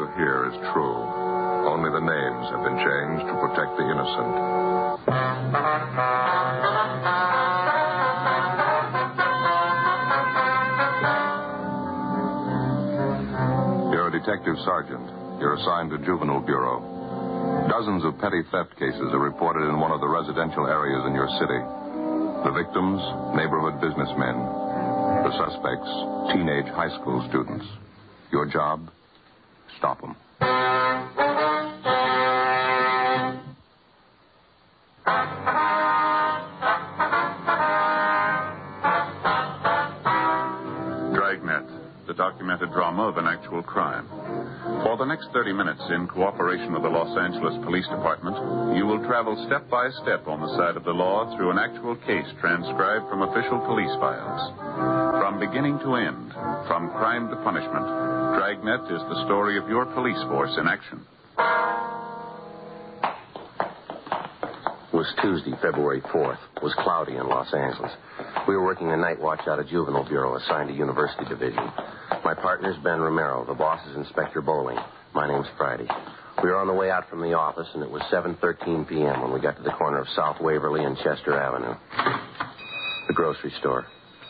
to hear is true. Only the names have been changed to protect the innocent. You're a detective sergeant. You're assigned to Juvenile Bureau. Dozens of petty theft cases are reported in one of the residential areas in your city. The victims, neighborhood businessmen. The suspects, teenage high school students. Your job? Stop them. Dragnet, the documented drama of an actual crime. For the next 30 minutes, in cooperation with the Los Angeles Police Department, you will travel step by step on the side of the law through an actual case transcribed from official police files. From beginning to end, from crime to punishment, Dragnet is the story of your police force in action. It was Tuesday, February 4th. It was cloudy in Los Angeles. We were working the night watch out of Juvenile Bureau, assigned to University Division. My partner's Ben Romero. The boss is Inspector Bowling. My name's Friday. We were on the way out from the office, and it was 7:13 p.m. when we got to the corner of South Waverly and Chester Avenue. The grocery store.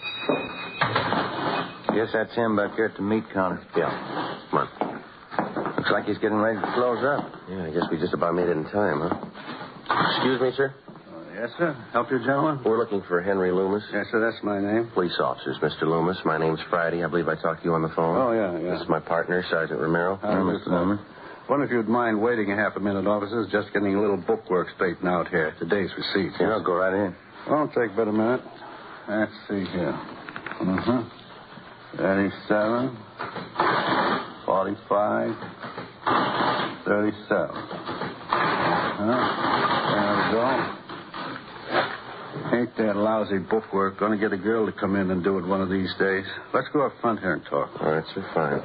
Guess that's him back there at the meat counter. Yeah. Come on. Looks like he's getting ready to close up. Yeah, I guess we just about made it in time, huh? Excuse me, sir? Yes, sir. Help you, gentlemen? We're looking for Henry Loomis. Yes, sir. That's my name. Police officers, Mr. Loomis. My name's Friday. I believe I talked to you on the phone. Oh, yeah. This is my partner, Sergeant Romero. Mr. Loomis. Wonder if you'd mind waiting a half a minute, officers. Just getting a little bookwork straightened out here. Today's receipts. Yeah, I'll go right in. Won't take but a minute. Let's see here. 37, 45, 37. There we go. Ain't that lousy bookwork going to get a girl to come in and do it one of these days? Let's go up front here and talk. All right, sir, fine.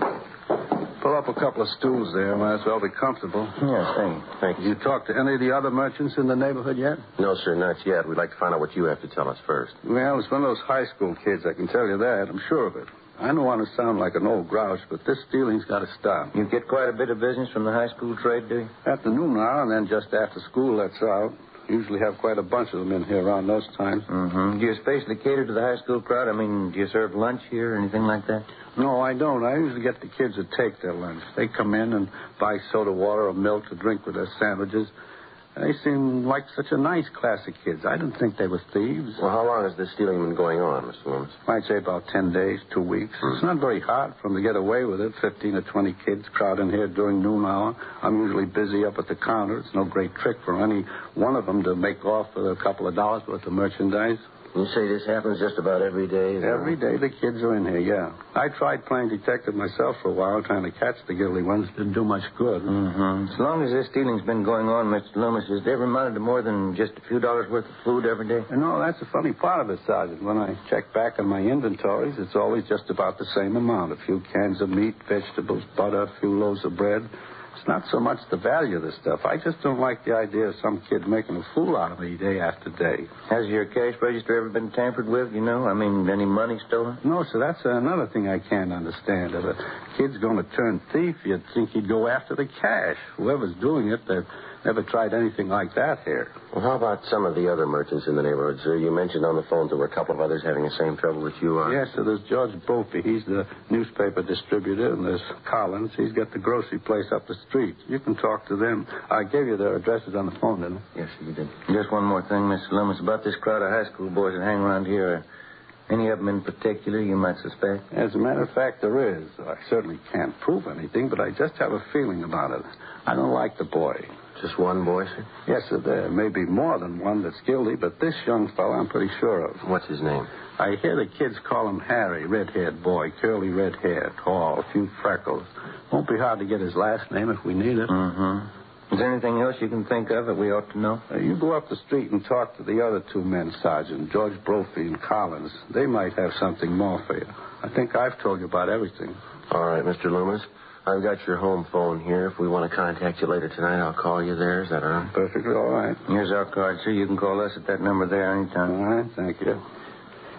Pull up a couple of stools there. Might as well be comfortable. Yes, thank you. You talked to any of the other merchants in the neighborhood yet? No, sir, not yet. We'd like to find out what you have to tell us first. Well, it's one of those high school kids, I can tell you that. I'm sure of it. I don't want to sound like an old grouch, but this stealing's got to stop. You get quite a bit of business from the high school trade, do you? Afternoon hour, and then just after school lets out. Usually have quite a bunch of them in here around those times. Mm-hmm. Do you especially cater to the high school crowd? I mean, do you serve lunch here or anything like that? No, I don't. I usually get the kids to take their lunch. They come in and buy soda water or milk to drink with their sandwiches. They seem like such a nice class of kids. I didn't think they were thieves. Well, how long has this stealing been going on, Mr. Loomis? I'd say about 10 days, 2 weeks. It's not very hard for them to get away with it. 15 or 20 kids crowd in here during noon hour. I'm usually busy up at the counter. It's no great trick for any one of them to make off with a couple of dollars worth of merchandise. You say this happens just about every day? Every day the kids are in here, yeah. I tried playing detective myself for a while, trying to catch the guilty ones. Didn't do much good. Mm-hmm. As long as this stealing's been going on, Mr. Loomis, has it ever amounted to more than just a few dollars worth of food every day? No, that's the funny part of it, Sergeant. When I check back on my inventories, it's always just about the same amount. A few cans of meat, vegetables, butter, a few loaves of bread. It's not so much the value of the stuff. I just don't like the idea of some kid making a fool out of me day after day. Has your cash register ever been tampered with, you know? I mean, any money stolen? No, sir, that's another thing I can't understand. If a kid's going to turn thief, you'd think he'd go after the cash. Whoever's doing it, they've never tried anything like that here. Well, how about some of the other merchants in the neighborhood, sir? You mentioned on the phone there were a couple of others having the same trouble that you are. Yes, sir, there's George Brophy. He's the newspaper distributor, and there's Collins. He's got the grocery place up the street. You can talk to them. I gave you their addresses on the phone, didn't I? Yes, you did. Just one more thing, Mr. Loomis, about this crowd of high school boys that hang around here. Any of them in particular you might suspect? As a matter of fact, there is. I certainly can't prove anything, but I just have a feeling about it. I don't like the boy. Just one boy, sir? Yes, sir. There may be more than one that's guilty, but this young fellow I'm pretty sure of. What's his name? I hear the kids call him Harry, red-haired boy, curly red hair, tall, a few freckles. Won't be hard to get his last name if we need it. Mm-hmm. Is there anything else you can think of that we ought to know? You go up the street and talk to the other two men, Sergeant, George Brophy and Collins. They might have something more for you. I think I've told you about everything. All right, Mr. Loomis. I've got your home phone here. If we want to contact you later tonight, I'll call you there. Is that all right? Perfectly all right. Here's our card, sir. You can call us at that number there anytime. All right, thank you.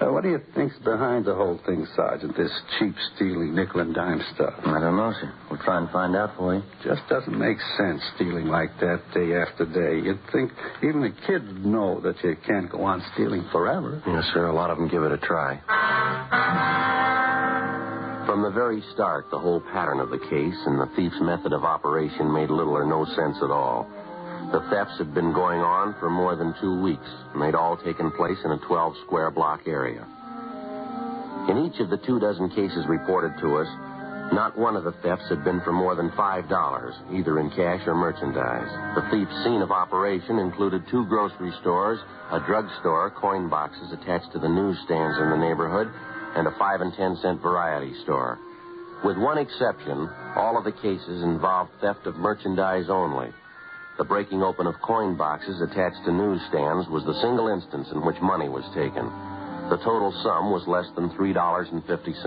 What do you think's behind the whole thing, Sergeant? This cheap, stealing, nickel and dime stuff. I don't know, sir. We'll try and find out for you. Just doesn't make sense stealing like that day after day. You'd think even the kids know that you can't go on stealing forever. Yes, sir. A lot of them give it a try. From the very start, the whole pattern of the case and the thief's method of operation made little or no sense at all. The thefts had been going on for more than 2 weeks, and they'd all taken place in a 12-square block area. In each of the 24 cases reported to us, not one of the thefts had been for more than $5, either in cash or merchandise. The thief's scene of operation included 2 grocery stores, a drugstore, coin boxes attached to the newsstands in the neighborhood, and a 5 and 10 cent variety store. With one exception, all of the cases involved theft of merchandise only. The breaking open of coin boxes attached to newsstands was the single instance in which money was taken. The total sum was less than $3.50.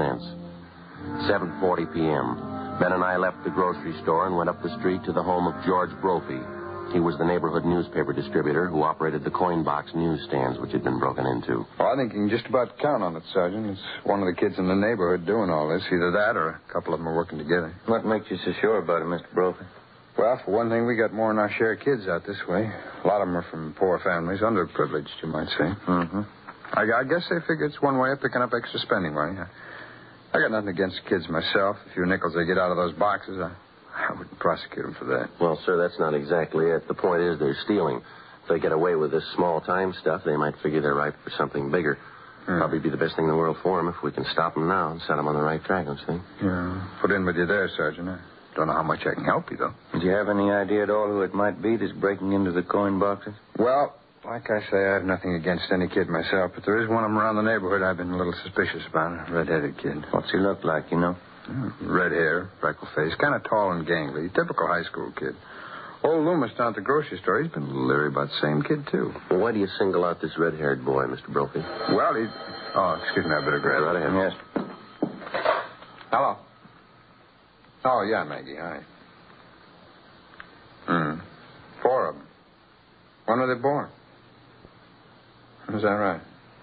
7:40 p.m. Ben and I left the grocery store and went up the street to the home of George Brophy. He was the neighborhood newspaper distributor who operated the coin box newsstands which had been broken into. Well, I think you can just about count on it, Sergeant. It's one of the kids in the neighborhood doing all this. Either that or a couple of them are working together. What makes you so sure about it, Mr. Brophy? Well, for one thing, we got more than our share of kids out this way. A lot of them are from poor families, underprivileged, you might say. Mm-hmm. I guess they figure it's one way of picking up extra spending money. I got nothing against kids myself. A few nickels they get out of those boxes, I wouldn't prosecute them for that. Well, sir, that's not exactly it. The point is they're stealing. If they get away with this small-time stuff, they might figure they're ripe for something bigger. Probably be the best thing in the world for them if we can stop them now and set them on the right track, don't you think? Yeah. Put in with you there, Sergeant. I don't know how much I can help you, though. Do you have any idea at all who it might be that's breaking into the coin boxes? Well, like I say, I have nothing against any kid myself, but there is one of them around the neighborhood I've been a little suspicious about, a red-headed kid. What's he look like, you know? Red hair, freckle face, kind of tall and gangly. Typical high school kid. Old Loomis down at the grocery store, he's been a little leery about the same kid, too. Well, why do you single out this red-haired boy, Mr. Brophy? Well, he... Oh, excuse me, I better grab it. Yes. Hello. Oh, yeah, Maggie, hi. 4 of them. When were they born? Is that right?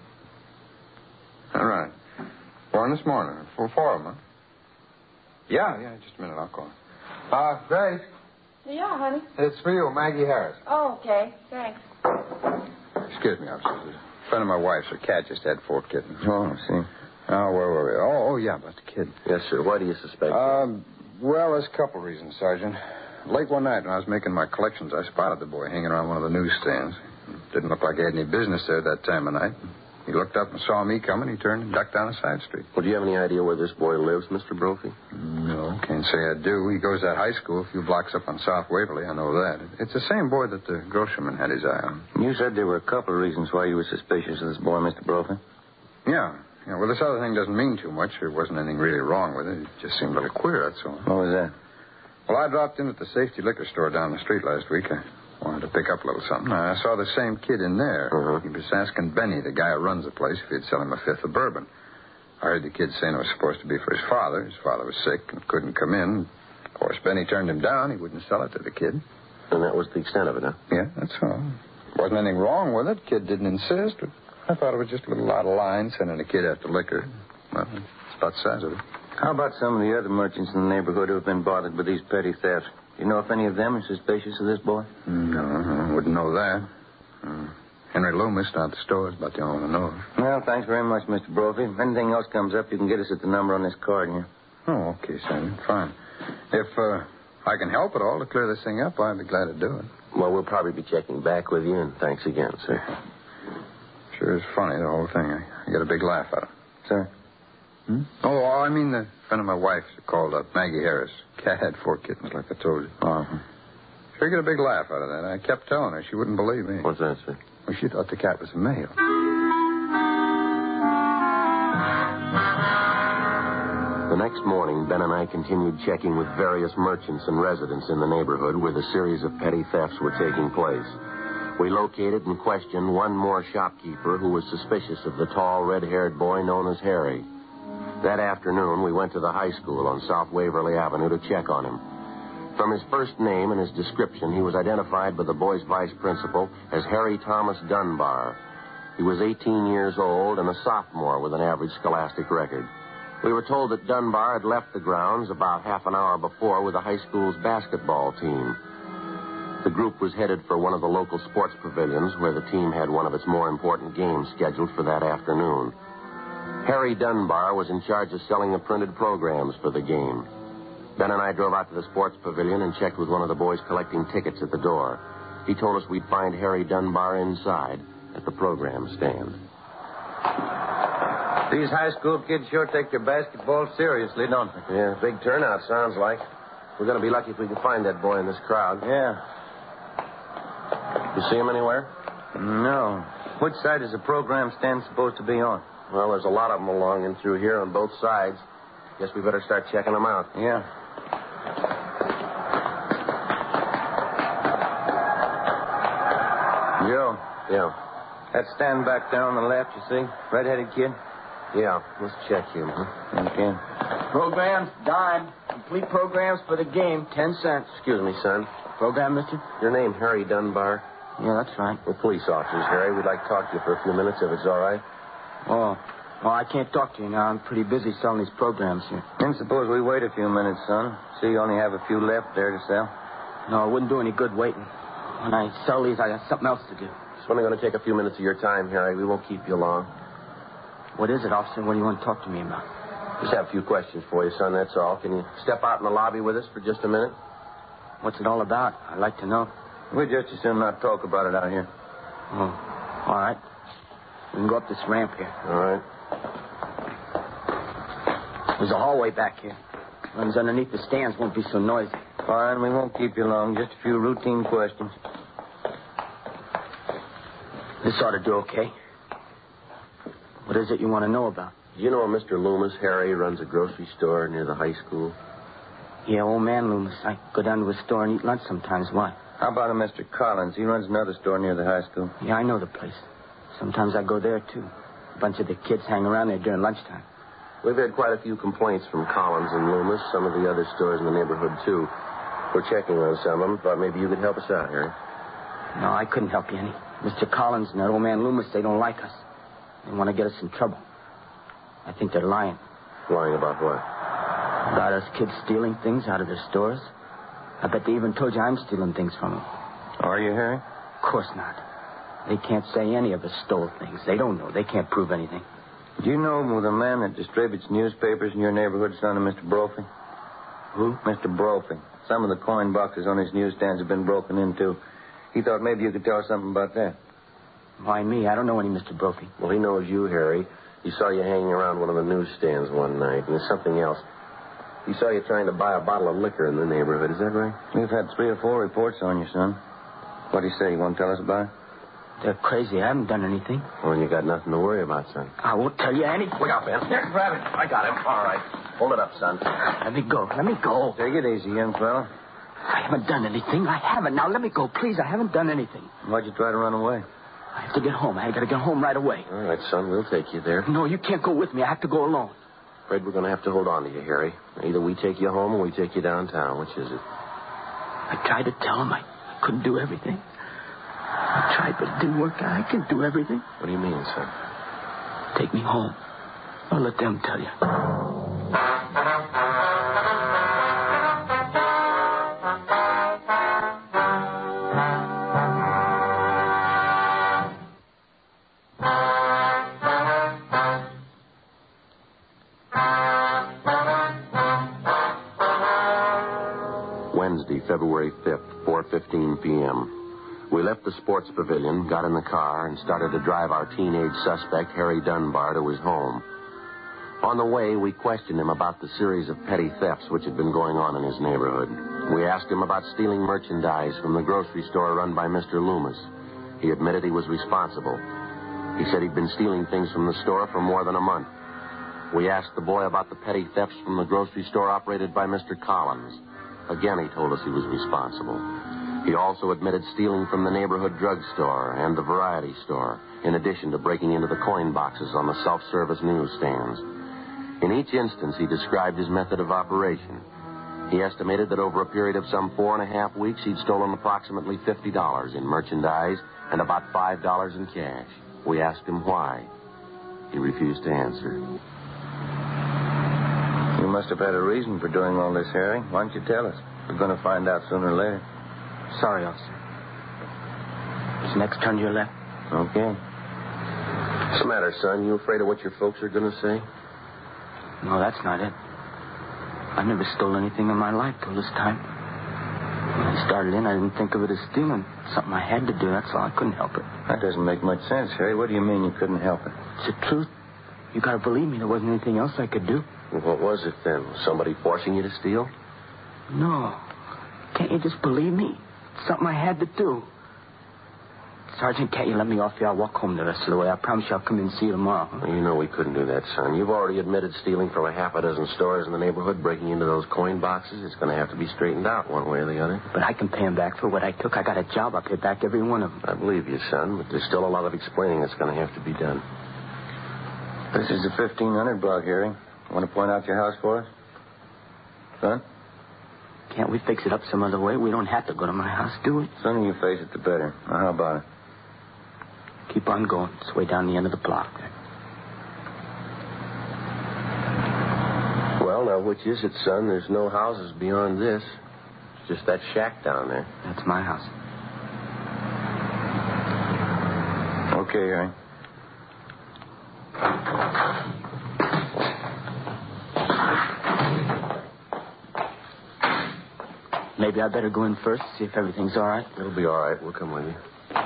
All right. Born this morning. 4 of them, huh? Yeah, just a minute, I'll call. Grace. Yeah, honey. It's for you, Maggie Harris. Oh, okay. Thanks. Excuse me, officer. A friend of my wife's, her cat just had 4 kittens. Oh, I see. Oh, where were we? Oh, yeah, about the kid. Yes, sir. Why do you suspect Well, there's a couple reasons, Sergeant. Late one night when I was making my collections, I spotted the boy hanging around one of the newsstands. Didn't look like he had any business there that time of night. He looked up and saw me coming. He turned and ducked down a side street. Well, do you have any idea where this boy lives, Mr. Brophy? No, can't say I do. He goes to that high school a few blocks up on South Waverly. I know that. It's the same boy that the grocerman had his eye on. You said there were a couple of reasons why you were suspicious of this boy, Mr. Brophy. Yeah. Well, this other thing doesn't mean too much. There wasn't anything really wrong with it. It just seemed a little queer, that's all. What was that? Well, I dropped in at the safety liquor store down the street last week. I wanted to pick up a little something. I saw the same kid in there. He was asking Benny, the guy who runs the place, if he'd sell him a 5th of bourbon. I heard the kid saying it was supposed to be for his father. His father was sick and couldn't come in. Of course, Benny turned him down. He wouldn't sell it to the kid. And that was the extent of it, huh? Yeah, that's all. Wasn't anything wrong with it. Kid didn't insist. But I thought it was just a little out of line sending a kid after liquor. Well, it's about the size of it. How about some of the other merchants in the neighborhood who have been bothered with these petty thefts? Do you know if any of them are suspicious of this boy? No, I wouldn't know that. Henry Loomis down at the store is about the only one I know of. Well, thanks very much, Mr. Brophy. If anything else comes up, you can get us at the number on this card here. Oh, okay, Sergeant. Fine. If I can help at all to clear this thing up, I'd be glad to do it. Well, we'll probably be checking back with you, and thanks again, sir. Sure is funny, the whole thing. I get a big laugh out of it. Sir? Oh, I mean the friend of my wife's called up, Maggie Harris. Cat had 4 kittens, like I told you. Uh-huh. Sure get a big laugh out of that. I kept telling her. She wouldn't believe me. What's that, sir? Well, she thought the cat was a male. The next morning, Ben and I continued checking with various merchants and residents in the neighborhood where the series of petty thefts were taking place. We located and questioned one more shopkeeper who was suspicious of the tall, red-haired boy known as Harry. That afternoon, we went to the high school on South Waverly Avenue to check on him. From his first name and his description, he was identified by the boy's vice principal as Harry Thomas Dunbar. He was 18 years old and a sophomore with an average scholastic record. We were told that Dunbar had left the grounds about half an hour before with the high school's basketball team. The group was headed for one of the local sports pavilions where the team had one of its more important games scheduled for that afternoon. Harry Dunbar was in charge of selling the printed programs for the game. Ben and I drove out to the sports pavilion and checked with one of the boys collecting tickets at the door. He told us we'd find Harry Dunbar inside at the program stand. These high school kids sure take their basketball seriously, don't they? Yeah, big turnout, sounds like. We're going to be lucky if we can find that boy in this crowd. Yeah. You see him anywhere? No. Which side is the program stand supposed to be on? Well, there's a lot of them along and through here on both sides. Guess we better start checking them out. Yeah. Joe. Yeah. That stand back there on the left, you see? Red-headed kid? Yeah, let's check him, huh? Okay. Programs, dime. Complete programs for the game, 10 cents. Excuse me, son. Program, mister? Your name, Harry Dunbar? Yeah, that's right. We're police officers, Harry. We'd like to talk to you for a few minutes, if it's all right. Oh. Well, I can't talk to you now. I'm pretty busy selling these programs here. Then suppose we wait a few minutes, son. See, you only have a few left there to sell. No, it wouldn't do any good waiting. When I sell these, I got something else to do. It's only going to take a few minutes of your time, Harry. We won't keep you long. What is it, officer? What do you want to talk to me about? Just have a few questions for you, son, that's all. Can you step out in the lobby with us for just a minute? What's it all about? I'd like to know. We'd just as soon not talk about it out here. Oh, all right. We can go up this ramp here. All right. There's a hallway back here. Runs underneath the stands, won't be so noisy. Fine, we won't keep you long. Just a few routine questions. This ought to do okay. What is it you want to know about? Do you know a Mr. Loomis? Harry runs a grocery store near the high school. Yeah, old man Loomis. I go down to his store and eat lunch sometimes. Why? How about a Mr. Collins? He runs another store near the high school. Yeah, I know the place. Sometimes I go there, too. A bunch of the kids hang around there during lunchtime. We've had quite a few complaints from Collins and Loomis, some of the other stores in the neighborhood, too. We're checking on some of them. Thought maybe you could help us out, Harry. No, I couldn't help you any. Mr. Collins and that old man Loomis, they don't like us. They want to get us in trouble. I think they're lying. Lying about what? About us kids stealing things out of their stores. I bet they even told you I'm stealing things from them. Are you, Harry? Of course not. They can't say any of us stole things. They don't know. They can't prove anything. Do you know the man that distributes newspapers in your neighborhood, son of Mr. Brophy? Who? Mr. Brophy. Some of the coin boxes on his newsstands have been broken into. He thought maybe you could tell us something about that. Why me? I don't know any Mr. Brophy. Well, he knows you, Harry. He saw you hanging around one of the newsstands one night. And there's something else. He saw you trying to buy a bottle of liquor in the neighborhood. Is that right? We've had 3 or 4 reports on you, son. What do you say? You want to tell us about it? They're crazy. I haven't done anything. Well, you got nothing to worry about, son. I won't tell you anything. Look out, Ben. Here, grab it. I got him. All right. Hold it up, son. Let me go. Let me go. Take it easy, young fella. I haven't done anything. I haven't. Now, let me go, please. I haven't done anything. Why'd you try to run away? I have to get home. I got to get home right away. All right, son. We'll take you there. No, you can't go with me. I have to go alone. Afraid we're going to have to hold on to you, Harry. Either we take you home or we take you downtown. Which is it? I tried to tell him I couldn't do everything. I tried, but it didn't work out. I can do everything. What do you mean, son? Take me home. I'll let them tell you. Wednesday, February 5th, 4:15 p.m. We left the sports pavilion, got in the car, and started to drive our teenage suspect, Harry Dunbar, to his home. On the way, we questioned him about the series of petty thefts which had been going on in his neighborhood. We asked him about stealing merchandise from the grocery store run by Mr. Loomis. He admitted he was responsible. He said he'd been stealing things from the store for more than a month. We asked the boy about the petty thefts from the grocery store operated by Mr. Collins. Again, he told us he was responsible. He also admitted stealing from the neighborhood drugstore and the variety store, in addition to breaking into the coin boxes on the self-service newsstands. In each instance, he described his method of operation. He estimated that over a period of some 4.5 weeks, he'd stolen approximately $50 in merchandise and about $5 in cash. We asked him why. He refused to answer. You must have had a reason for doing all this, Harry. Why don't you tell us? We're going to find out sooner or later. Sorry, officer. Just next turn to your left. Okay. What's the matter, son? You afraid of what your folks are going to say? No, that's not it. I've never stolen anything in my life till this time. When I started in, I didn't think of it as stealing. Something I had to do, that's all. I couldn't help it. That doesn't make much sense, Harry. What do you mean you couldn't help it? It's the truth. You gotta believe me. There wasn't anything else I could do. Well, what was it then? Was somebody forcing you to steal? No. Can't you just believe me? It's something I had to do. Sergeant, can't you let me off here? I'll walk home the rest of the way. I promise you I'll come in and see you tomorrow. Well, you know we couldn't do that, son. You've already admitted stealing from a half a dozen stores in the neighborhood, breaking into those coin boxes. It's going to have to be straightened out one way or the other. But I can pay him back for what I took. I got a job. I'll pay back every one of them. I believe you, son, but there's still a lot of explaining that's going to have to be done. This is the 1500 block, Harry. Want to point out your house for us? Son? Can't we fix it up some other way? We don't have to go to my house, do we? The sooner you face it, the better. Now, how about it? Keep on going. It's way down the end of the block there. Well, now, which is it, son? There's no houses beyond this. It's just that shack down there. That's my house. Okay, Harry. Maybe I better go in first, see if everything's all right. It'll be all right. We'll come with you.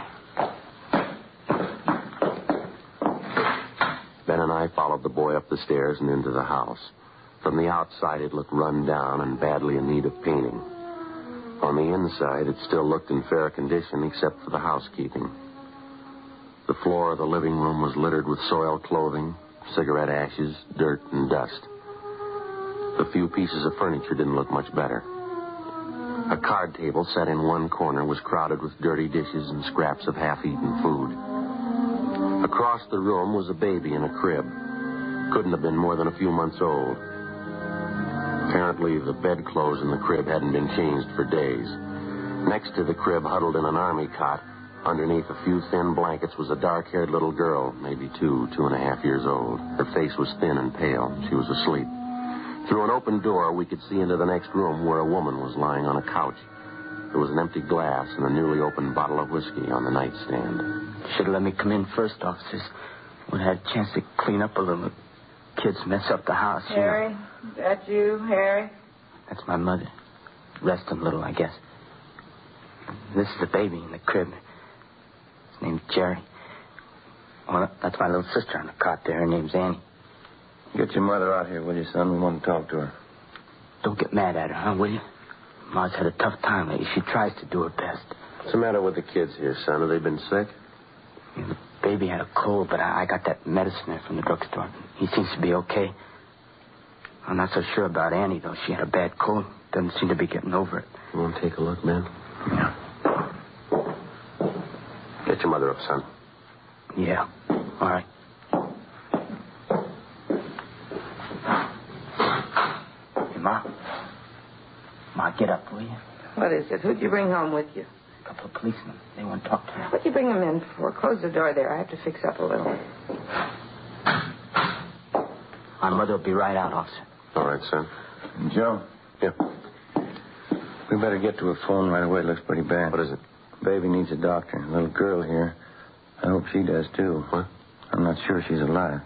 Ben and I followed the boy up the stairs and into the house. From the outside, it looked run down and badly in need of painting. On the inside, it still looked in fair condition, except for the housekeeping. The floor of the living room was littered with soiled clothing, cigarette ashes, dirt, and dust. The few pieces of furniture didn't look much better. A card table set in one corner was crowded with dirty dishes and scraps of half-eaten food. Across the room was a baby in a crib. Couldn't have been more than a few months old. Apparently, the bedclothes in the crib hadn't been changed for days. Next to the crib, huddled in an army cot, underneath a few thin blankets, was a dark-haired little girl, maybe 2.5 years old. Her face was thin and pale. She was asleep. Through an open door, we could see into the next room where a woman was lying on a couch. There was an empty glass and a newly opened bottle of whiskey on the nightstand. Should have let me come in first, officers. Would have had a chance to clean up a little. Kids mess up the house. Harry, is that you, Harry? That's my mother. Resting a little, I guess. This is the baby in the crib. His name's Jerry. Well, that's my little sister on the cot there. Her name's Annie. Get your mother out here, will you, son? We want to talk to her. Don't get mad at her, huh, will you? Ma's had a tough time lately. She tries to do her best. What's the matter with the kids here, son? Have they been sick? Yeah, the baby had a cold, but I got that medicine there from the drugstore. He seems to be okay. I'm not so sure about Annie, though. She had a bad cold. Doesn't seem to be getting over it. You want to take a look, man? Yeah. Get your mother up, son. Yeah. All right. Hey, Ma. Ma, get up, will you? What is it? Who'd you bring home with you? A couple of policemen. They want to talk to me. What'd you bring them in for? Close the door there. I have to fix up a little. My mother will be right out, officer. All right, son. Joe? Yeah. We better get to a phone right away. It looks pretty bad. What is it? Baby needs a doctor. A little girl here. I hope she does, too. What? I'm not sure she's alive.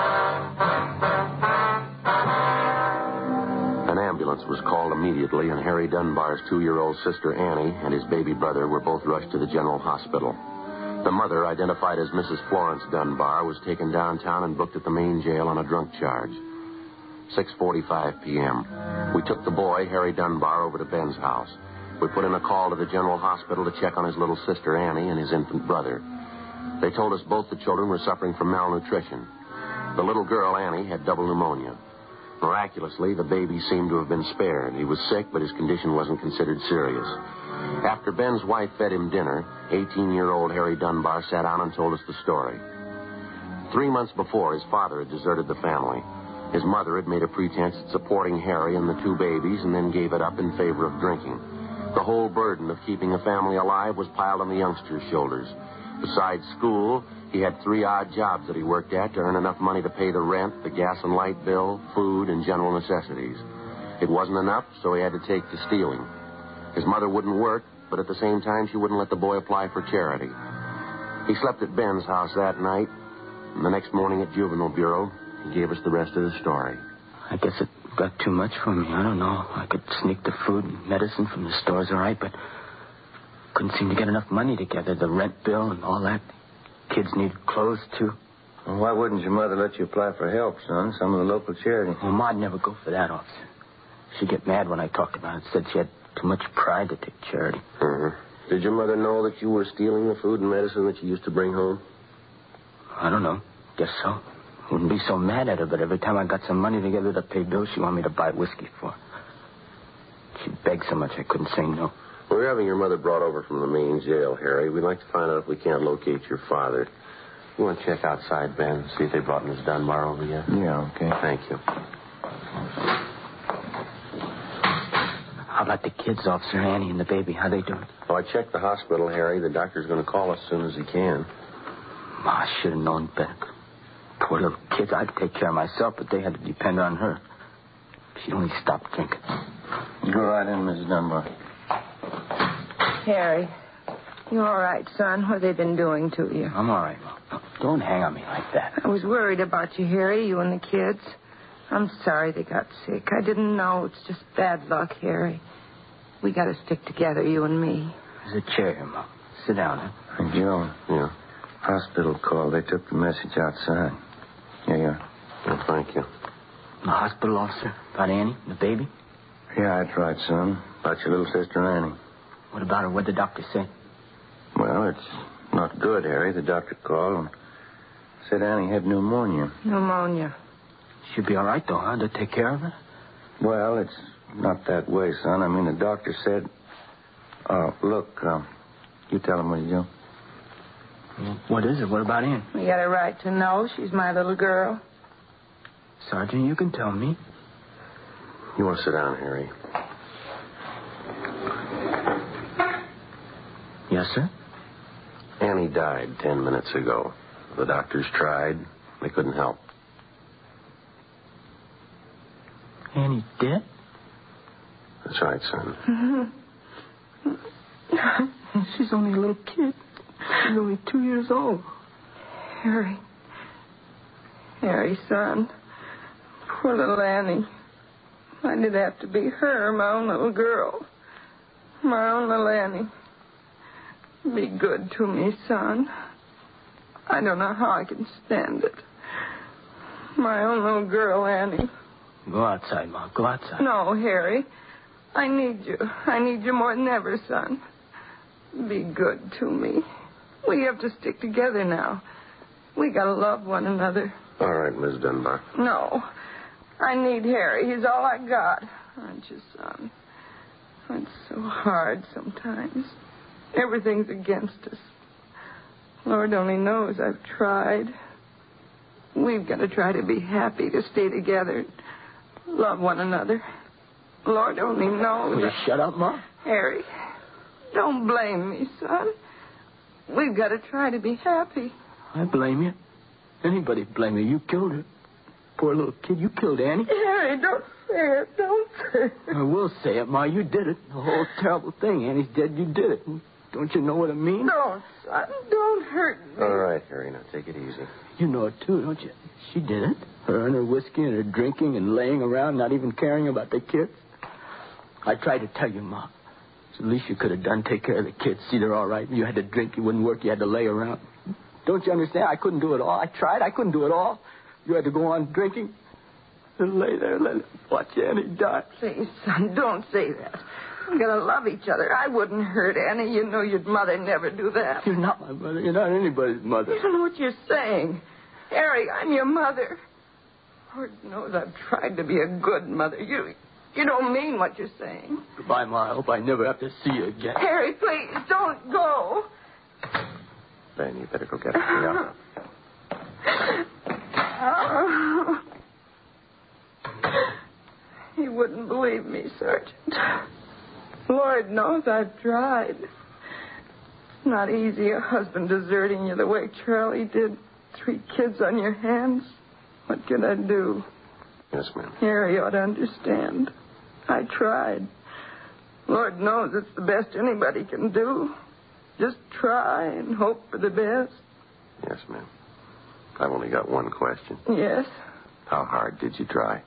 An ambulance was called immediately, and Harry Dunbar's 2-year-old sister, Annie, and his baby brother were both rushed to the general hospital. The mother, identified as Mrs. Florence Dunbar, was taken downtown and booked at the main jail on a drunk charge. 6:45 p.m. We took the boy, Harry Dunbar, over to Ben's house. We put in a call to the general hospital to check on his little sister, Annie, and his infant brother. They told us both the children were suffering from malnutrition. The little girl, Annie, had double pneumonia. Miraculously, the baby seemed to have been spared. He was sick, but his condition wasn't considered serious. After Ben's wife fed him dinner, 18-year-old Harry Dunbar sat down and told us the story. 3 months before, his father had deserted the family. His mother had made a pretense at supporting Harry and the 2 babies and then gave it up in favor of drinking. The whole burden of keeping a family alive was piled on the youngster's shoulders. Besides school, he had 3 odd jobs that he worked at to earn enough money to pay the rent, the gas and light bill, food, and general necessities. It wasn't enough, so he had to take to stealing. His mother wouldn't work, but at the same time, she wouldn't let the boy apply for charity. He slept at Ben's house that night, and the next morning at Juvenile Bureau, he gave us the rest of the story. I guess it got too much for me. I don't know. I could sneak the food and medicine from the stores, all right, but couldn't seem to get enough money together. The rent bill and all that. Kids need clothes, too. Well, why wouldn't your mother let you apply for help, son? Some of the local charities. Well, Ma'd never go for that, officer. She'd get mad when I talked about it. Said she had too much pride to take charity. Did your mother know that you were stealing the food and medicine that you used to bring home? I don't know. Guess so. Wouldn't be so mad at her, but every time I got some money together to pay bills, she wanted me to buy whiskey for her. She begged so much I couldn't say no. We're having your mother brought over from the main jail, Harry. We'd like to find out if we can't locate your father. You want to check outside, Ben, see if they brought Miss Dunbar over yet? Yeah, okay. Thank you. How about the kids, Officer? Annie and the baby? How they doing? Oh, I checked the hospital, Harry. The doctor's going to call us as soon as he can. Ma, I should have known better. Poor little kids. I'd take care of myself, but they had to depend on her. She only stopped drinking. You go right in, Mrs. Dunbar. Harry, you all right, son? What have they been doing to you? I'm all right, Ma. Don't hang on me like that. I was worried about you, Harry, you and the kids. I'm sorry they got sick. I didn't know. It's just bad luck, Harry. We got to stick together, you and me. There's a chair here, Ma. Sit down, huh? Hey, Joe. Yeah. Hospital call. They took the message outside. Here you are. Well, thank you. The hospital, officer? About Annie, the baby? Yeah, that's right, son. About your little sister, Annie. What about her? What'd the doctor say? Well, it's not good, Harry. The doctor called and said Annie had pneumonia. Pneumonia. She'll be all right, though, huh? To take care of her? Well, it's not that way, son. I mean, the doctor said... look, you tell him what you do. Well, what is it? What about Annie? We got a right to know. She's my little girl. Sergeant, you can tell me. You want to sit down, Harry? Yes, sir? Annie died 10 minutes ago. The doctors tried. They couldn't help. Annie dead? That's right, son. She's only a little kid. She's only 2 years old. Harry. Harry, son. Poor little Annie. Why did it have to be her, my own little girl? My own little Annie. Be good to me, son. I don't know how I can stand it. My own little girl, Annie. Go outside, Ma. Go outside. No, Harry. I need you. I need you more than ever, son. Be good to me. We have to stick together now. We gotta love one another. All right, Miss Dunbar. No. I need Harry. He's all I got. Aren't you, son? It's so hard sometimes. Everything's against us. Lord only knows I've tried. We've got to try to be happy, to stay together, love one another. Lord only knows. Will you shut up, Ma? Harry, don't blame me, son. We've got to try to be happy. I blame you. Anybody blame you. You killed her. Poor little kid. You killed Annie. Harry, don't say it. Don't say it. I will say it, Ma. You did it. The whole terrible thing. Annie's dead. You did it. Don't you know what it means? Don't, son. Don't hurt me. All right, Harry. Now, take it easy. You know it, too, don't you? She did it. Her and her whiskey and her drinking and laying around, not even caring about the kids. I tried to tell you, Ma. It's the least you could have done. Take care of the kids. See they're all right. You had to drink. You wouldn't work. You had to lay around. Don't you understand? I couldn't do it all. I tried. I couldn't do it all. You had to go on drinking and lay there and watch Annie die. Please, son, don't say that. We gotta love each other. I wouldn't hurt Annie. You know your mother never do that. You're not my mother. You're not anybody's mother. You don't know what you're saying. Harry, I'm your mother. Lord knows I've tried to be a good mother. You don't mean what you're saying. Goodbye, Ma. I hope I never have to see you again. Harry, please, don't go. Ben, you better go get her. You wouldn't believe me, Sergeant. Lord knows I've tried. not easy, a husband deserting you the way Charlie did. 3 kids on your hands. What can I do? Yes, ma'am. Harry ought to understand. I tried. Lord knows it's the best anybody can do. Just try and hope for the best. Yes, ma'am. I've only got one question. Yes? How hard did you try?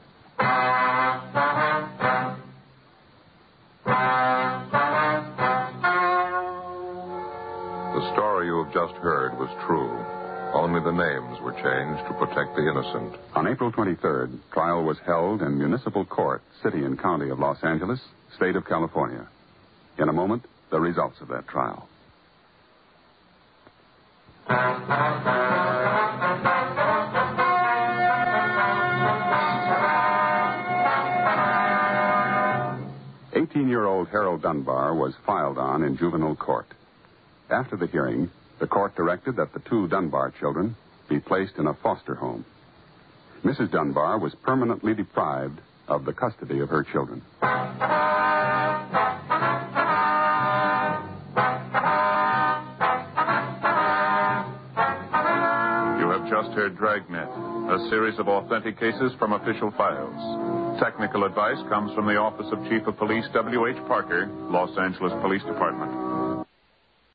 The story you have just heard was true. Only the names were changed to protect the innocent. On April 23rd, trial was held in Municipal Court, City and County of Los Angeles, State of California. In a moment, the results of that trial. "18-year-old Harold Dunbar was filed on in juvenile court. After the hearing, the court directed that the 2 Dunbar children be placed in a foster home. Mrs. Dunbar was permanently deprived of the custody of her children. You have just heard Dragnet, a series of authentic cases from official files. Technical advice comes from the Office of Chief of Police W.H. Parker, Los Angeles Police Department.